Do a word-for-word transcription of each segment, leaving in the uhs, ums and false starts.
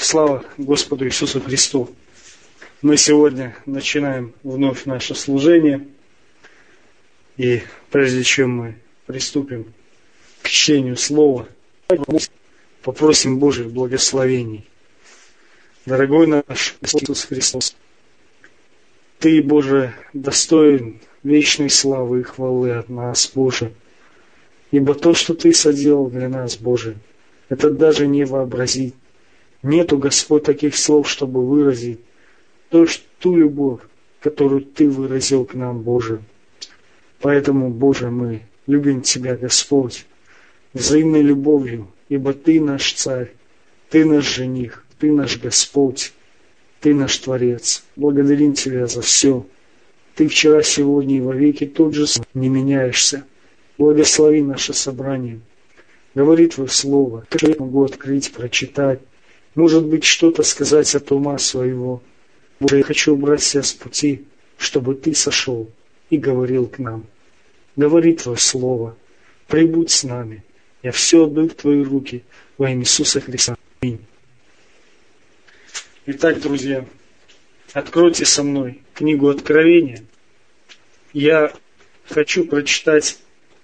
Слава Господу Иисусу Христу! Мы сегодня начинаем вновь наше служение. И прежде чем мы приступим к чтению Слова, попросим Божьих благословений. Дорогой наш Иисус Христос, Ты, Боже, достоин вечной славы и хвалы от нас, Боже. Ибо то, что Ты соделал для нас, Боже, это даже не вообразить. Нету, Господь, таких слов, чтобы выразить то, что, ту любовь, которую Ты выразил к нам, Боже. Поэтому, Боже, мы любим Тебя, Господь, взаимной любовью, ибо Ты наш Царь, Ты наш жених, Ты наш Господь, Ты наш Творец. Благодарим Тебя за все. Ты вчера, сегодня и вовеки тот же, не меняешься. Благослови наше собрание. Говори Твое Слово, как я могу открыть, прочитать. Может быть, что-то сказать от ума своего. Боже, я хочу убрать себя с пути, чтобы Ты сошел и говорил к нам. Говори Твое Слово, прибудь с нами. Я все отдаю в Твои руки во имя Иисуса Христа. Аминь. Итак, друзья, откройте со мной книгу Откровения. Я хочу прочитать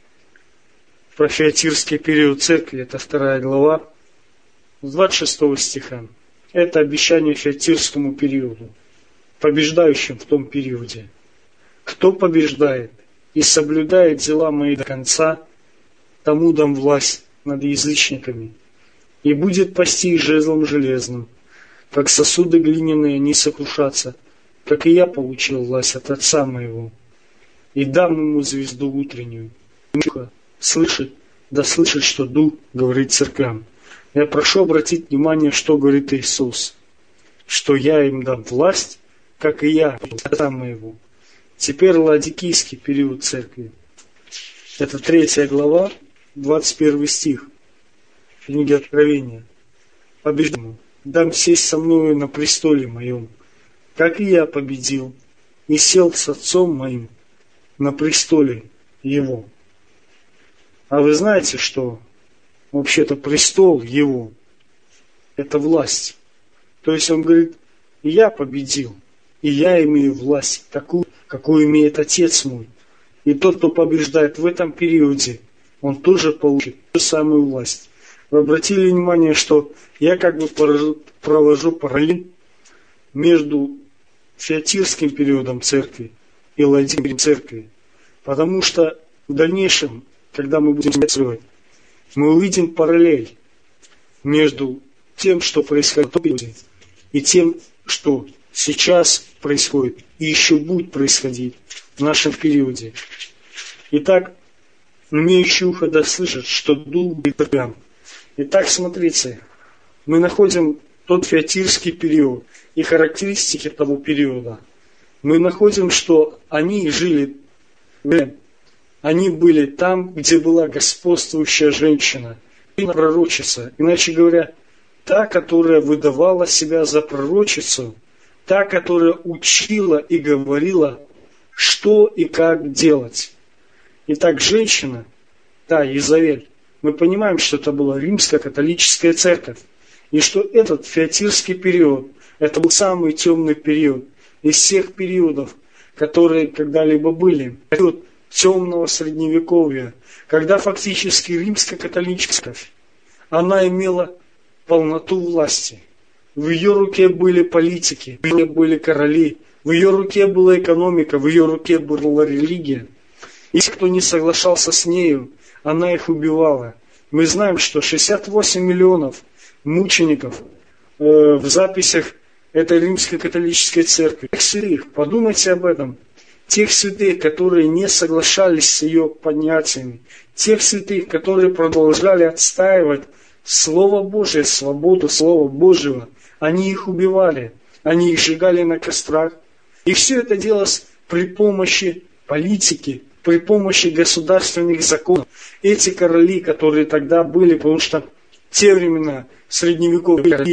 про Фиатирский период церкви, это вторая глава, с двадцать шестого стиха. Это обещание Фиатирскому периоду, побеждающим в том периоде. Кто побеждает и соблюдает дела мои до конца, тому дам власть над язычниками, и будет пасти их жезлом железным, как сосуды глиняные не сокрушатся, как и я получил власть от Отца моего, и дам ему звезду утреннюю. Слышит, да слышит, что Дух говорит церквям. Я прошу обратить внимание, что говорит Иисус, что я им дам власть, как и я от Отца моего. Теперь Ладикийский период церкви. Это третья глава, двадцать первый стих книги Откровения. Побеждаю, дам сесть со мною на престоле моем, как и я победил, и сел с Отцом моим на престоле его. А вы знаете, что вообще-то престол его – это власть. То есть он говорит, и я победил, и я имею власть такую, какую имеет Отец мой. И тот, кто побеждает в этом периоде, он тоже получит ту самую власть. Вы обратили внимание, что я как бы провожу параллель между Фиатирским периодом церкви и Ладикийской церкви. Потому что в дальнейшем, когда мы будем исследовать, мы увидим параллель между тем, что происходит в том периоде, и тем, что сейчас происходит и еще будет происходить в нашем периоде. Итак, имеющий ухо да слышит, что Дух говорит церквям. Итак, смотрите, мы находим тот Фиатирский период и характеристики того периода. Мы находим, что они жили, они были там, где была господствующая женщина, пророчица. Иначе говоря, та, которая выдавала себя за пророчицу, та, которая учила и говорила, что и как делать. Итак, женщина, та, Иезавель, мы понимаем, что это была римская католическая церковь, и что этот Фиатирский период, это был самый темный период из всех периодов, которые когда-либо были. Период темного средневековья, когда фактически римская католическая церковь, она имела полноту власти. В ее руке были политики, в ее руке были короли, в ее руке была экономика, в ее руке была религия. И те, кто не соглашался с нею, она их убивала. Мы знаем, что шестьдесят восемь миллионов мучеников э, в записях этой римской католической церкви. Тех святых, подумайте об этом. Тех святых, которые не соглашались с ее понятиями. Тех святых, которые продолжали отстаивать Слово Божие, свободу Слова Божьего. Они их убивали. Они их сжигали на кострах. И все это делалось при помощи политики, при помощи государственных законов. Эти короли, которые тогда были, потому что в те времена средневековья.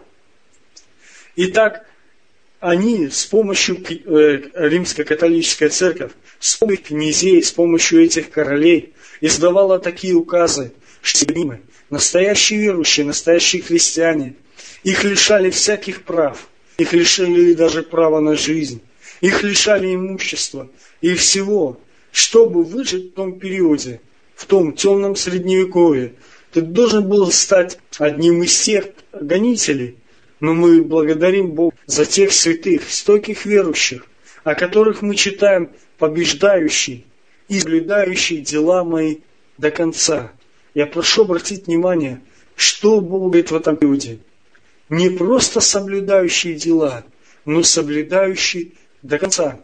Итак, они с помощью э, римско-католической церковь, с помощью князей, с помощью этих королей издавала такие указы, что настоящие верующие, настоящие христиане Их лишали всяких прав. Их лишили даже права на жизнь. Их лишали имущества и всего. Чтобы выжить в том периоде, в том темном средневековье, ты должен был стать одним из тех гонителей. Но мы благодарим Бога за тех святых, стойких верующих, о которых мы читаем: побеждающий и соблюдающий дела мои до конца. Я прошу обратить внимание, что Бог говорит в этом периоде. Не просто соблюдающие дела, но соблюдающие до конца.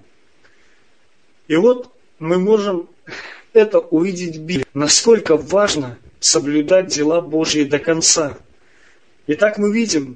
И вот мы можем это увидеть в Библии, насколько важно соблюдать дела Божьи до конца. Итак, мы видим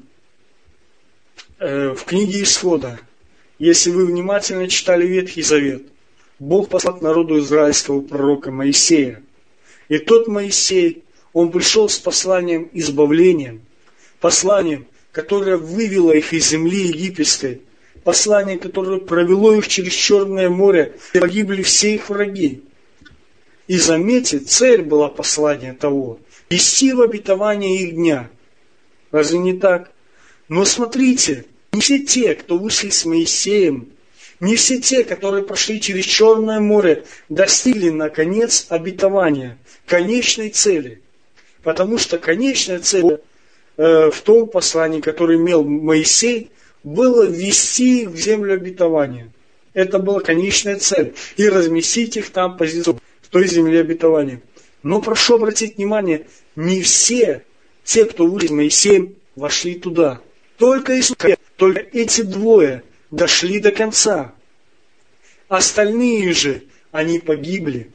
э, в книге Исхода, если вы внимательно читали Ветхий Завет, Бог послал к народу израильского пророка Моисея. И тот Моисей, он пришел с посланием избавления, посланием, которое вывело их из земли египетской, послание, которое провело их через Черное море, и погибли все их враги. И заметьте, цель была послания того – вести в обетование их дня. Разве не так? Но смотрите, не все те, кто вышли с Моисеем, не все те, которые прошли через Черное море, достигли, наконец, обетования, конечной цели. Потому что конечная цель э, в том послании, которое имел Моисей, было ввести их в землю обетования. Это была конечная цель. И разместить их там позицию в той земле обетования. Но прошу обратить внимание, не все те, кто вышли с Моисеем, вошли туда. Только Иисус, только эти двое дошли до конца. Остальные же, они погибли.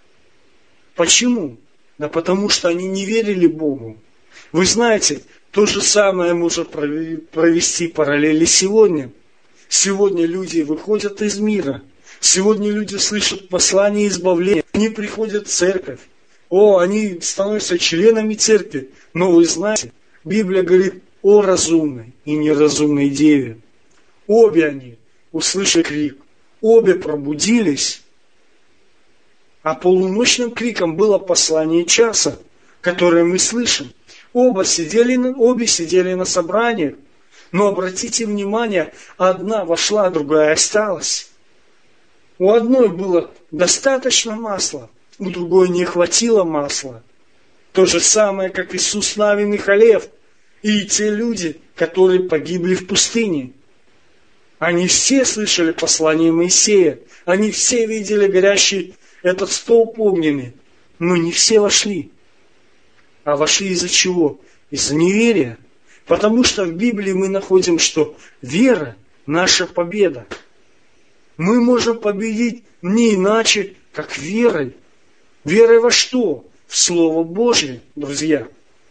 Почему? Да потому что они не верили Богу. Вы знаете, то же самое можно провести параллели сегодня. Сегодня люди выходят из мира. Сегодня люди слышат послание избавления. Они приходят в церковь. О, они становятся членами церкви. Но вы знаете, Библия говорит о разумной и неразумной деве. Обе они услышали крик. Обе пробудились. А полуночным криком было послание часа, которое мы слышим. Оба сидели, обе сидели на собраниях. Но обратите внимание, одна вошла, другая осталась. У одной было достаточно масла, у другой не хватило масла. То же самое, как Иисус Навин и Халев, и те люди, которые погибли в пустыне. Они все слышали послание Моисея, они все видели горящий этот столб огненный, но не все вошли. А вошли из-за чего? Из-за неверия. Потому что в Библии мы находим, что вера – наша победа. Мы можем победить не иначе, как верой. Верой во что? В Слово Божье, друзья.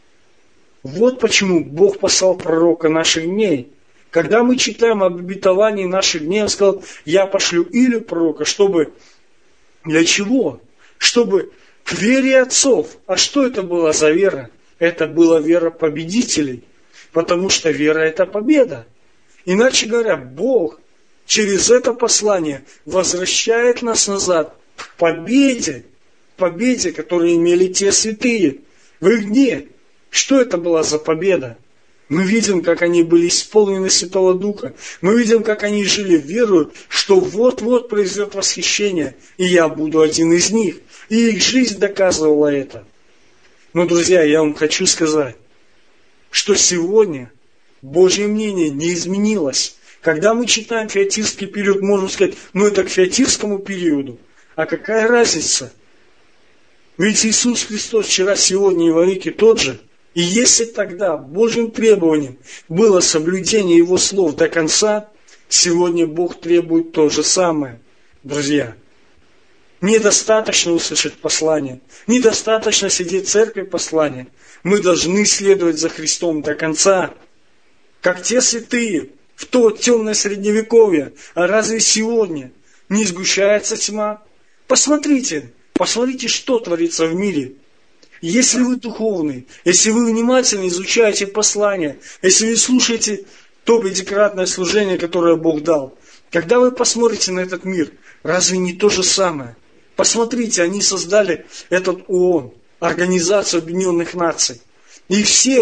Вот почему Бог послал пророка наших дней. Когда мы читаем об обетовании наших дней, Он сказал: я пошлю Илью пророка, чтобы... Для чего? Чтобы к вере отцов. А что это была за вера? Это была вера победителей. Потому что вера – это победа. Иначе говоря, Бог через это послание возвращает нас назад к победе. Победе, которую имели те святые. В их дне. Что это была за победа? Мы видим, как они были исполнены Святого Духа. Мы видим, как они жили верою, что вот-вот произойдет восхищение, и я буду один из них. И их жизнь доказывала это. Но, друзья, я вам хочу сказать, что сегодня Божье мнение не изменилось. Когда мы читаем фиатирский период, можно сказать, ну это к фиатирскому периоду. А какая разница? Ведь Иисус Христос вчера, сегодня и во веки тот же. И если тогда Божьим требованием было соблюдение Его слов до конца, сегодня Бог требует то же самое. Друзья, недостаточно услышать послание, недостаточно сидеть в церкви послания. Мы должны следовать за Христом до конца, как те святые в то темное средневековье. А разве сегодня не сгущается тьма? Посмотрите, посмотрите, что творится в мире. Если вы духовный, если вы внимательно изучаете послания, если вы слушаете то пятикратное служение, которое Бог дал, когда вы посмотрите на этот мир, разве не то же самое? Посмотрите, они создали этот ООН, Организацию Объединенных Наций. И всех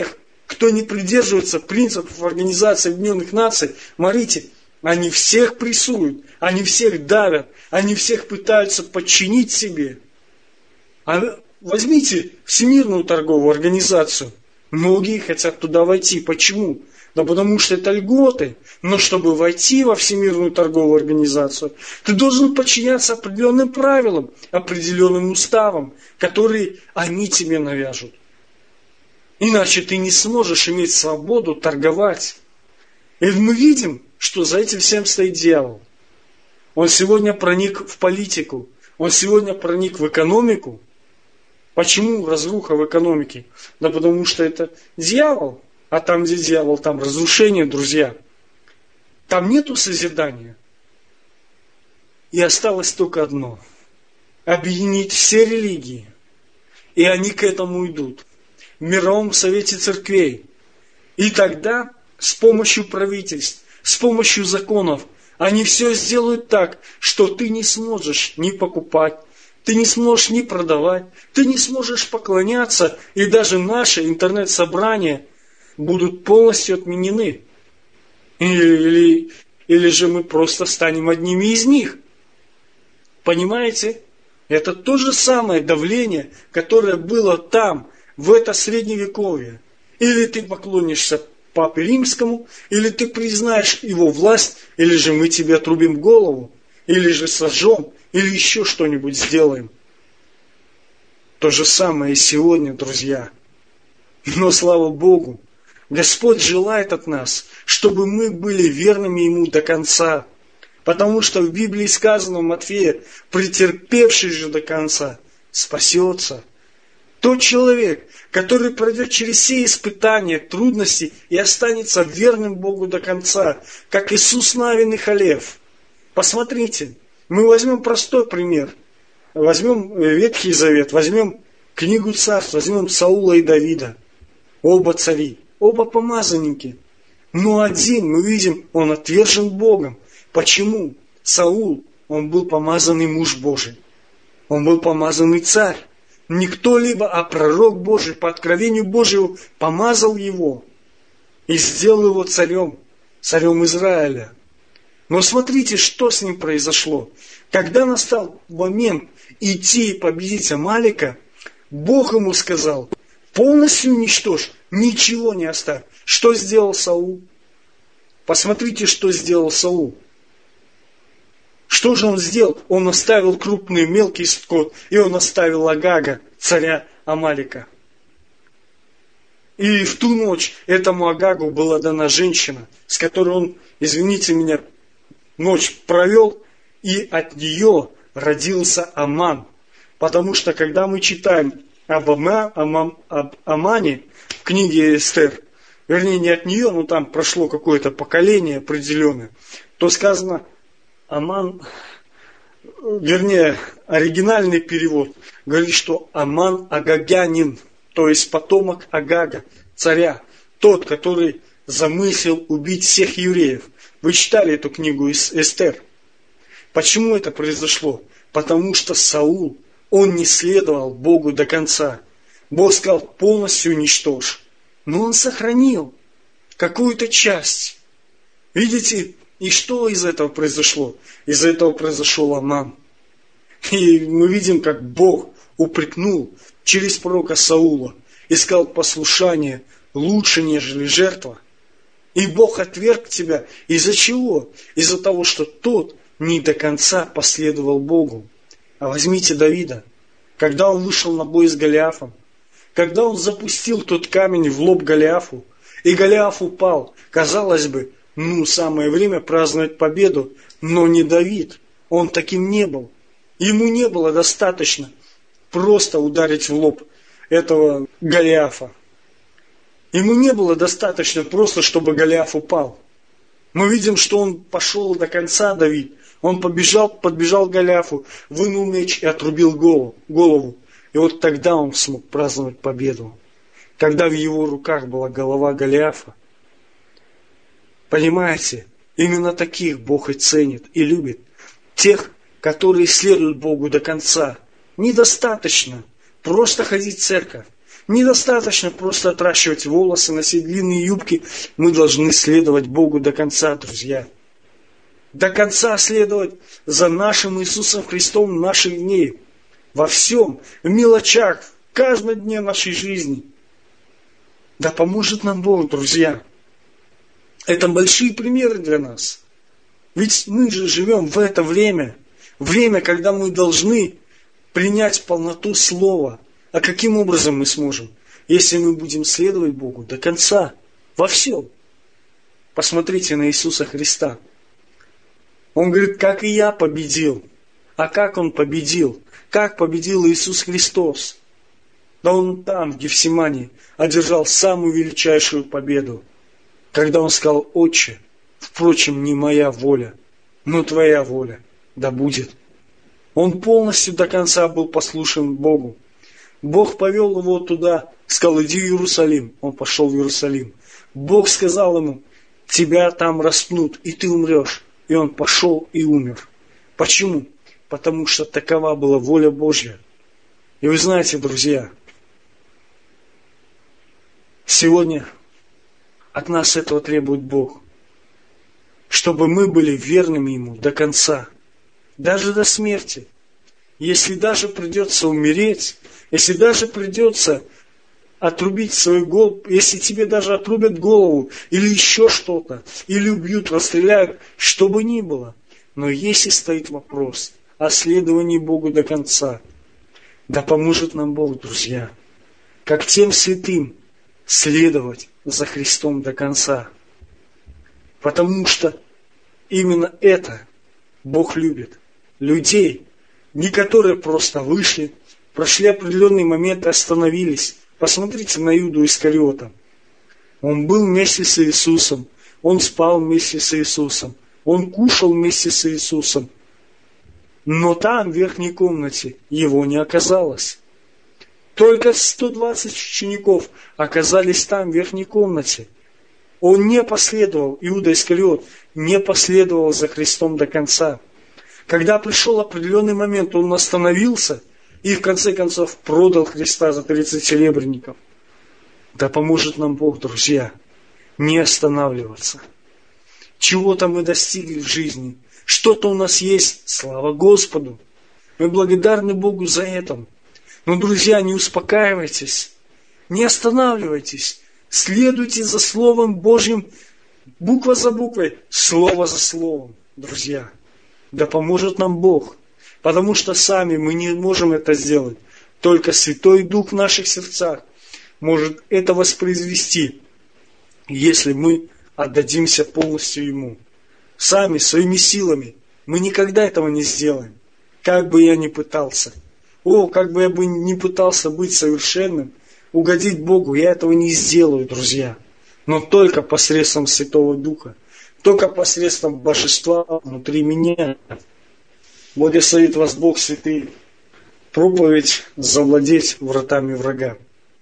кто не придерживается принципов Организации Объединенных Наций, смотрите, они всех прессуют, они всех давят, они всех пытаются подчинить себе. А возьмите Всемирную торговую организацию. Многие хотят туда войти. Почему? Да потому что это льготы. Но чтобы войти во Всемирную торговую организацию, ты должен подчиняться определенным правилам, определенным уставам, которые они тебе навяжут. Иначе ты не сможешь иметь свободу торговать. И мы видим, что за этим всем стоит дьявол. Он сегодня проник в политику, он сегодня проник в экономику. Почему разруха в экономике? Да потому что это дьявол. А там, где дьявол, там разрушение, друзья. Там нету созидания. И осталось только одно. Объединить все религии. И они к этому идут. В мировом совете церквей. И тогда с помощью правительств, с помощью законов, они все сделают так, что ты не сможешь ни покупать, ты не сможешь ни продавать, ты не сможешь поклоняться, и даже наши интернет-собрания будут полностью отменены. Или, или же мы просто станем одними из них. Понимаете? Это то же самое давление, которое было там, в это средневековье. Или ты поклонишься Папе Римскому, или ты признаешь его власть, или же мы тебе отрубим голову, или же сожжем, или еще что-нибудь сделаем. То же самое и сегодня, друзья. Но слава Богу, Господь желает от нас, чтобы мы были верными Ему до конца. Потому что в Библии сказано в Матфея, претерпевший же до конца спасется. Тот человек, который пройдет через все испытания, трудности и останется верным Богу до конца, как Иисус Навин и Халев. Посмотрите, мы возьмем простой пример. Возьмем Ветхий Завет, возьмем книгу Царств, возьмем Саула и Давида. Оба цари, оба помазанники. Но один, мы видим, он отвержен Богом. Почему? Саул, он был помазанный муж Божий. Он был помазанный царь. Не кто-либо, а пророк Божий по откровению Божьему помазал его и сделал его царем, царем Израиля. Но смотрите, что с ним произошло. Когда настал момент идти и победить Амалика, Бог ему сказал, полностью уничтожь, ничего не оставь. Что сделал Саул? Посмотрите, что сделал Саул. Что же он сделал? Он оставил крупный мелкий скот, и он оставил Агага, царя Амалика. И в ту ночь этому Агагу была дана женщина, с которой он, извините меня, ночь провел, и от нее родился Аман. Потому что, когда мы читаем об, Ама, об, об Амане в книге Эстер, вернее, не от нее, но там прошло какое-то поколение определенное, то сказано, Аман, вернее, оригинальный перевод говорит, что Аман агагянин, то есть потомок Агага, царя, тот, который замыслил убить всех евреев. Вы читали эту книгу из Эстер. Почему это произошло? Потому что Саул, он не следовал Богу до конца. Бог сказал, полностью уничтожь. Но он сохранил какую-то часть. Видите, и что из этого произошло? Из этого произошел Аман. И мы видим, как Бог упрекнул через пророка Саула и сказал, послушание лучше, нежели жертва. И Бог отверг тебя. Из-за чего? Из-за того, что тот не до конца последовал Богу. А возьмите Давида. Когда он вышел на бой с Голиафом, когда он запустил тот камень в лоб Голиафу, и Голиаф упал, казалось бы, ну, самое время праздновать победу, но не Давид. Он таким не был. Ему не было достаточно просто ударить в лоб этого Голиафа. Ему не было достаточно просто, чтобы Голиаф упал. Мы видим, что он пошел до конца, Давид. Он побежал, подбежал к Голиафу, вынул меч и отрубил голову, голову. И вот тогда он смог праздновать победу. Когда в его руках была голова Голиафа. Понимаете, именно таких Бог и ценит, и любит. Тех, которые следуют Богу до конца. Недостаточно просто ходить в церковь. Недостаточно просто отращивать волосы, носить длинные юбки. Мы должны следовать Богу до конца, друзья. До конца следовать за нашим Иисусом Христом в наших дней. Во всем, в мелочах, в каждом дне нашей жизни. Да поможет нам Бог, друзья. Это большие примеры для нас. Ведь мы же живем в это время. Время, когда мы должны принять полноту Слова. А каким образом мы сможем? Если мы будем следовать Богу до конца, во всем. Посмотрите на Иисуса Христа. Он говорит, как и я победил. А как Он победил? Как победил Иисус Христос? Да Он там, в Гефсимании, одержал самую величайшую победу. Когда Он сказал, Отче, впрочем, не моя воля, но Твоя воля да будет. Он полностью до конца был послушен Богу. Бог повел его туда, сказал, иди в Иерусалим. Он пошел в Иерусалим. Бог сказал ему, тебя там распнут, и ты умрешь. И он пошел и умер. Почему? Потому что такова была воля Божья. И вы знаете, друзья, сегодня от нас этого требует Бог. Чтобы мы были верными Ему до конца. Даже до смерти. Если даже придется умереть, если даже придется отрубить свою голову, если тебе даже отрубят голову, или еще что-то, или убьют, расстреляют, что бы ни было. Но если стоит вопрос о следовании Богу до конца, да поможет нам Бог, друзья, как тем святым следовать за Христом до конца. Потому что именно это Бог любит. Людей, не которые просто вышли, прошли определенные моменты, остановились. Посмотрите на Иуду Искариота. Он был вместе с Иисусом, он спал вместе с Иисусом, он кушал вместе с Иисусом. Но там, в верхней комнате, его не оказалось. Только сто двадцать учеников оказались там, в верхней комнате. Он не последовал, Иуда Искариот, не последовал за Христом до конца. Когда пришел определенный момент, он остановился и в конце концов продал Христа за тридцать серебряников. Да поможет нам Бог, друзья, не останавливаться. Чего-то мы достигли в жизни, что-то у нас есть, слава Господу. Мы благодарны Богу за это. Но, друзья, не успокаивайтесь, не останавливайтесь, следуйте за Словом Божьим, буква за буквой, слово за словом, друзья. Да поможет нам Бог, потому что сами мы не можем это сделать. Только Святой Дух в наших сердцах может это воспроизвести, если мы отдадимся полностью Ему. Сами, своими силами, мы никогда этого не сделаем, как бы я ни пытался. О, как бы я бы ни пытался быть совершенным, угодить Богу, я этого не сделаю, друзья. Но только посредством Святого Духа. Только посредством Божества внутри меня. Благословит вас Бог, святый. Проповедь завладеть вратами врага.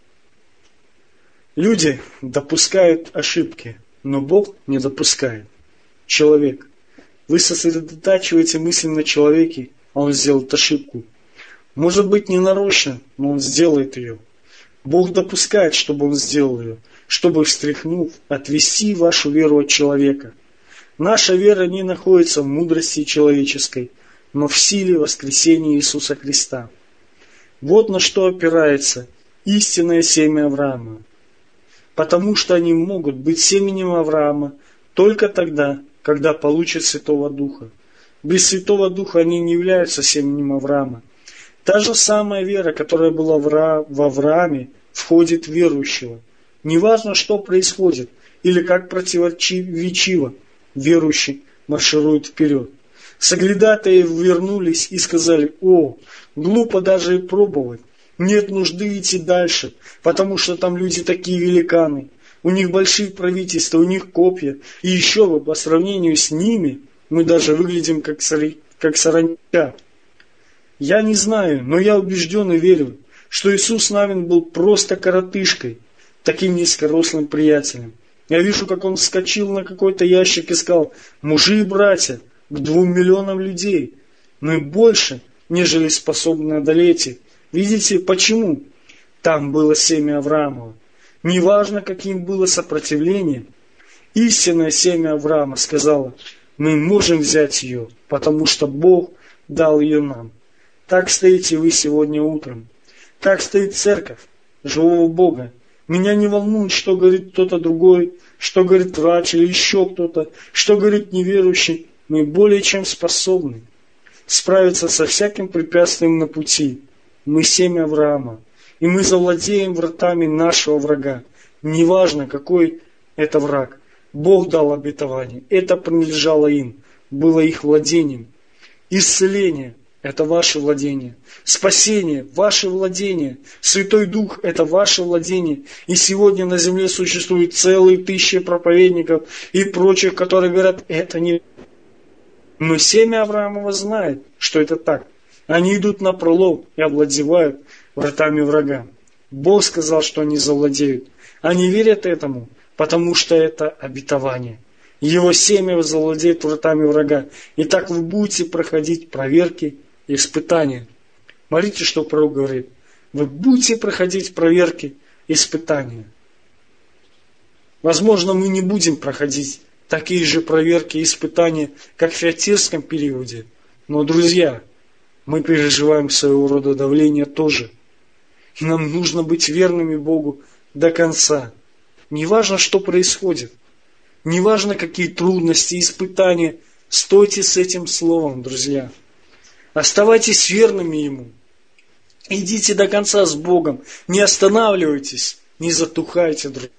Люди допускают ошибки, но Бог не допускает. Человек. Вы сосредотачиваете мысли на человеке, а он сделает ошибку. Может быть, не нарочно, но он сделает ее. Бог допускает, чтобы он сделал ее, чтобы, встряхнув, отвести вашу веру от человека. Наша вера не находится в мудрости человеческой, но в силе воскресения Иисуса Христа. Вот на что опирается истинное семя Авраама. Потому что они могут быть семенем Авраама только тогда, когда получат Святого Духа. Без Святого Духа они не являются семенем Авраама. Та же самая вера, которая была в Аврааме, входит в верующего. Неважно, что происходит, или как противоречиво верующий марширует вперед. Соглядатые вернулись и сказали: «О, глупо даже и пробовать, нет нужды идти дальше, потому что там люди такие великаны, у них большие правительства, у них копья, и еще бы по сравнению с ними мы даже выглядим как, сари, как саранча». Я не знаю, но я убежден и верю, что Иисус Навин был просто коротышкой, таким низкорослым приятелем. Я вижу, как он вскочил на какой-то ящик и сказал: «Мужи и братья, к двум миллионам людей, но и больше, нежели способны одолеть их». Видите, почему? там было семя Авраамова. Неважно, каким было сопротивление, истинное семя Авраама сказала: мы можем взять ее, потому что Бог дал ее нам. Так стоите вы сегодня утром. Так стоит церковь живого Бога. Меня не волнует, что говорит кто-то другой, что говорит врач или еще кто-то, что говорит неверующий. Мы более чем способны справиться со всяким препятствием на пути. Мы семя Авраама, и мы завладеем вратами нашего врага. Неважно, какой это враг. Бог дал обетование, это принадлежало им, было их владением. Исцеление – это ваше владение. Спасение – ваше владение. Святой Дух – это ваше владение. И сегодня на земле существует целые тысячи проповедников и прочих, которые говорят: это не... Но семя Авраамова знает, что это так. Они идут на пролом и овладевают вратами врага. Бог сказал, что они завладеют. Они верят этому, потому что это обетование. Его семя завладеет вратами врага. И так вы будете проходить проверки и испытания. Смотрите, что пророк говорит. Вы будете проходить проверки и испытания. Возможно, мы не будем проходить такие же проверки и испытания, как в фиатирском периоде. Но, друзья, мы переживаем своего рода давление тоже. И нам нужно быть верными Богу до конца. Неважно, что происходит. Неважно, какие трудности, испытания. Стойте с этим словом, друзья. Оставайтесь верными Ему. Идите до конца с Богом. Не останавливайтесь, не затухайте, друзья.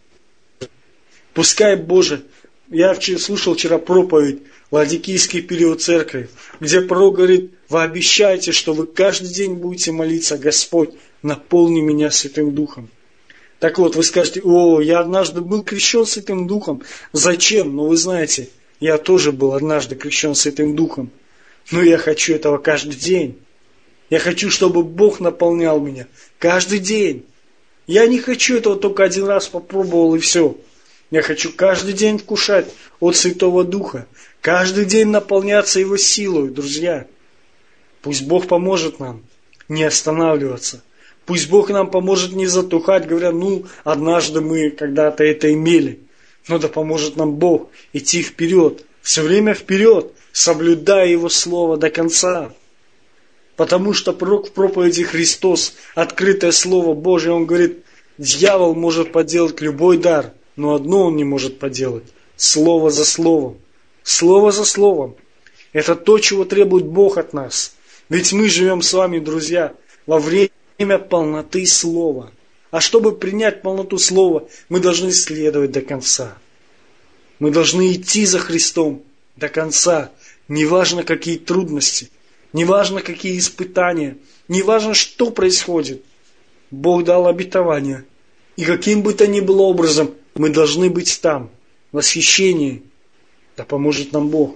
Пускай Боже... Я слушал вчера проповедь Ладикийский период церкви, где пророк говорит: вы обещаете, что вы каждый день будете молиться: Господь, наполни меня Святым Духом. Так вот, вы скажете: о, я однажды был крещен Святым Духом. Зачем? Ну, вы знаете, я тоже был однажды крещен Святым Духом. Но я хочу этого каждый день. Я хочу, чтобы Бог наполнял меня каждый день. Я не хочу этого только один раз попробовал и все. Я хочу каждый день вкушать от Святого Духа. Каждый день наполняться Его силой, друзья. Пусть Бог поможет нам не останавливаться. Пусть Бог нам поможет не затухать, говоря: ну, однажды мы когда-то это имели. Но да поможет нам Бог идти вперед, все время вперед, соблюдая Его Слово до конца. Потому что пророк в проповеди Христос, открытое Слово Божие, он говорит: дьявол может подделать любой дар, но одно он не может поделать – слово за словом. Слово за словом. Это то, чего требует Бог от нас. Ведь мы живем с вами, друзья, во время полноты слова. А чтобы принять полноту слова, мы должны следовать до конца. Мы должны идти за Христом до конца. Неважно, какие трудности, неважно, какие испытания, неважно, что происходит. Бог дал обетование. И каким бы то ни было образом, мы должны быть там, в восхищении. Да поможет нам Бог.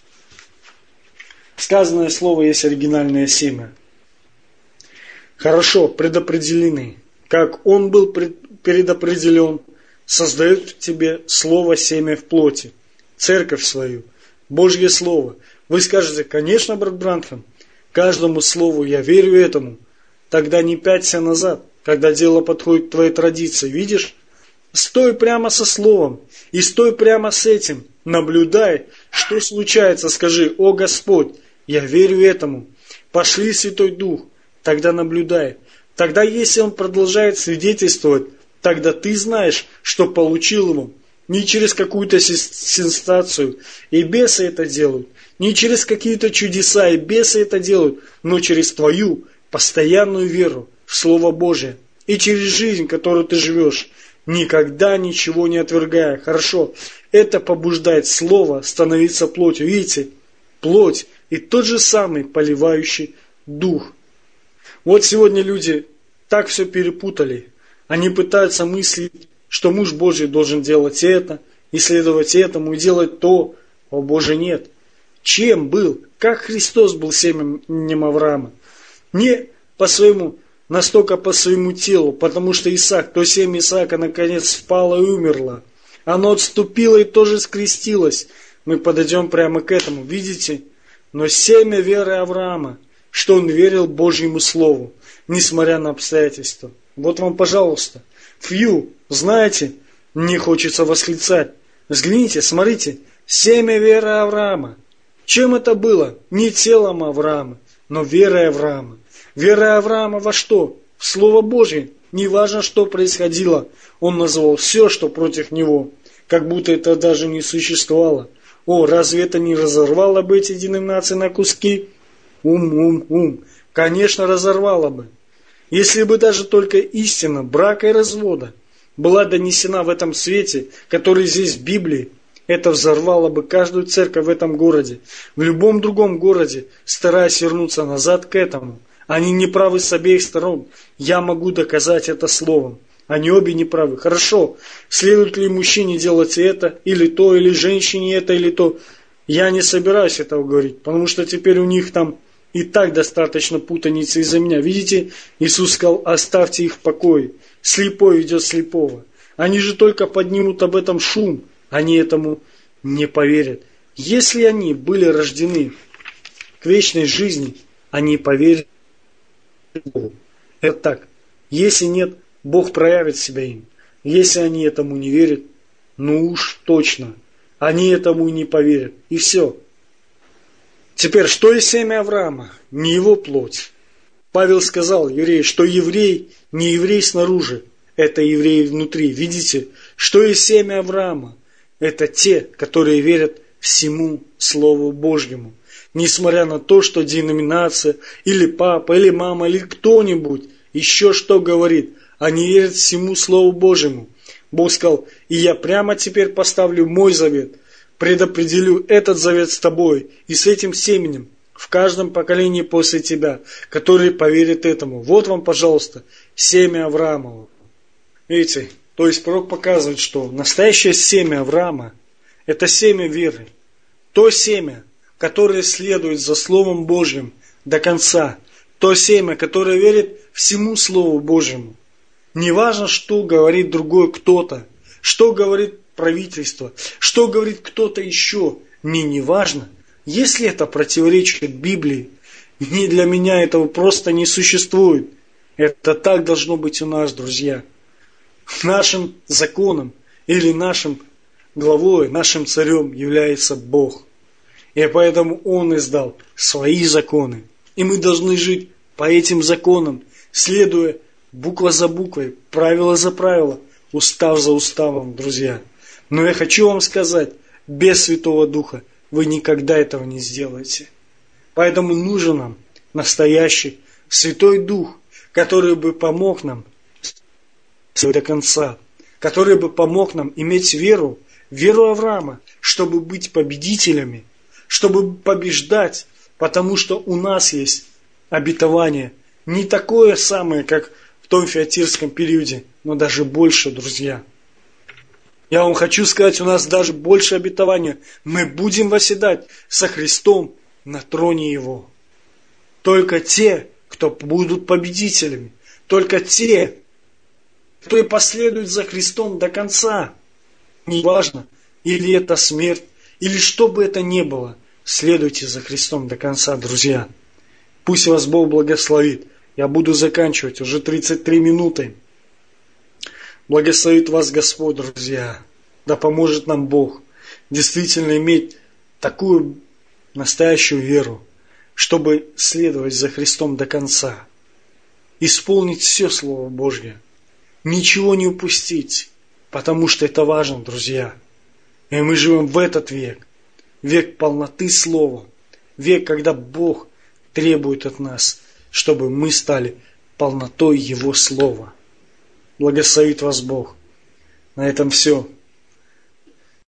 Сказанное слово есть оригинальное семя. Хорошо, предопределены. Как Он был предопределен, создает в тебе слово семя в плоти, церковь свою, Божье Слово. Вы скажете: конечно, брат Бранхам, каждому слову я верю этому. Тогда не пяться назад, когда дело подходит к твоей традиции. Видишь? Стой прямо со словом и стой прямо с этим. Наблюдай, что случается. Скажи: о Господь, я верю этому. Пошли Святой Дух. Тогда наблюдай. Тогда, если Он продолжает свидетельствовать, тогда ты знаешь, что получил его. Не через какую-то сенсацию. И бесы это делают. Не через какие-то чудеса. И бесы это делают. Но через твою постоянную веру в Слово Божие. И через жизнь, которую ты живешь. Никогда ничего не отвергая. Хорошо. Это побуждает Слово становиться плотью. Видите? Плоть и тот же самый поливающий Дух. Вот сегодня люди так все перепутали. Они пытаются мыслить, что муж Божий должен делать это, исследовать этому и делать то. О Боже, нет. Чем был? Как Христос был семенем Авраама? Не по своему, настолько по своему телу, потому что Исаак, то семя Исаака наконец впало и умерло. Оно отступило и тоже скрестилось. Мы подойдем прямо к этому, видите? Но семя веры Авраама, что он верил Божьему Слову, несмотря на обстоятельства. Вот вам, пожалуйста. Фью, знаете, мне хочется восклицать. Взгляните, смотрите, семя веры Авраама. Чем это было? Не телом Авраама, но верой Авраама. Вера Авраама во что? В Слово Божье. Неважно, что происходило. Он называл все, что против него, как будто это даже не существовало. О, разве это не разорвало бы эти деноминации на куски? Ум, ум, ум. Конечно, разорвало бы. Если бы даже только истина брака и развода была донесена в этом свете, который здесь в Библии, это взорвало бы каждую церковь в этом городе, в любом другом городе, стараясь вернуться назад к этому. Они не правы с обеих сторон. Я могу доказать это словом. Они обе не правы. Хорошо, следует ли мужчине делать это, или то, или женщине это, или то. Я не собираюсь этого говорить, потому что теперь у них там и так достаточно путаницы из-за меня. Видите, Иисус сказал, оставьте их в покое. Слепой ведет слепого. Они же только поднимут об этом шум. Они этому не поверят. Если они были рождены к вечной жизни, они поверят Богу. Это так. Если нет, Бог проявит себя им. Если они этому не верят, ну уж точно, они этому и не поверят. И все. Теперь, что есть семя Авраама? Не его плоть. Павел сказал еврею, что еврей не еврей снаружи, это еврей внутри. Видите, что есть семя Авраама? Это те, которые верят всему Слову Божьему. Несмотря на то, что деноминация, или папа, или мама, или кто-нибудь еще что говорит, они верят всему Слову Божьему. Бог сказал, и я прямо теперь поставлю мой завет, предопределю этот завет с тобой и с этим семенем в каждом поколении после тебя, которые поверят этому. Вот вам, пожалуйста, семя Авраамова. Видите, то есть пророк показывает, что настоящее семя Авраама – это семя веры. То семя, которое следует за Словом Божьим до конца. То семя, которое верит всему Слову Божьему. Не важно, что говорит другой кто-то, что говорит правительство, что говорит кто-то еще. Мне не важно. Если это противоречит Библии, ни для меня этого просто не существует. Это так должно быть у нас, друзья. Нашим законом или нашим главой, нашим царем является Бог. И поэтому Он издал свои законы. И мы должны жить по этим законам, следуя буква за буквой, правило за правило, устав за уставом, друзья. Но я хочу вам сказать, без Святого Духа вы никогда этого не сделаете. Поэтому нужен нам настоящий Святой Дух, который бы помог нам до конца, который бы помог нам иметь веру, веру Авраама, чтобы быть победителями, чтобы побеждать, потому что у нас есть обетование, не такое самое, как в том фиатирском периоде, но даже больше, друзья. Я вам хочу сказать, у нас даже больше обетования. Мы будем восседать со Христом на троне Его. Только те, кто будут победителями, только те, кто последует за Христом до конца. Неважно, или это смерть, или что бы это ни было, следуйте за Христом до конца, друзья. Пусть вас Бог благословит. Я буду заканчивать, уже тридцать три минуты. Благословит вас Господь, друзья. Да поможет нам Бог действительно иметь такую настоящую веру, чтобы следовать за Христом до конца. Исполнить все Слово Божье. Ничего не упустить, потому что это важно, друзья. И мы живем в этот век. Век полноты Слова. Век, когда Бог требует от нас, чтобы мы стали полнотой Его Слова. Благословит вас Бог. На этом все.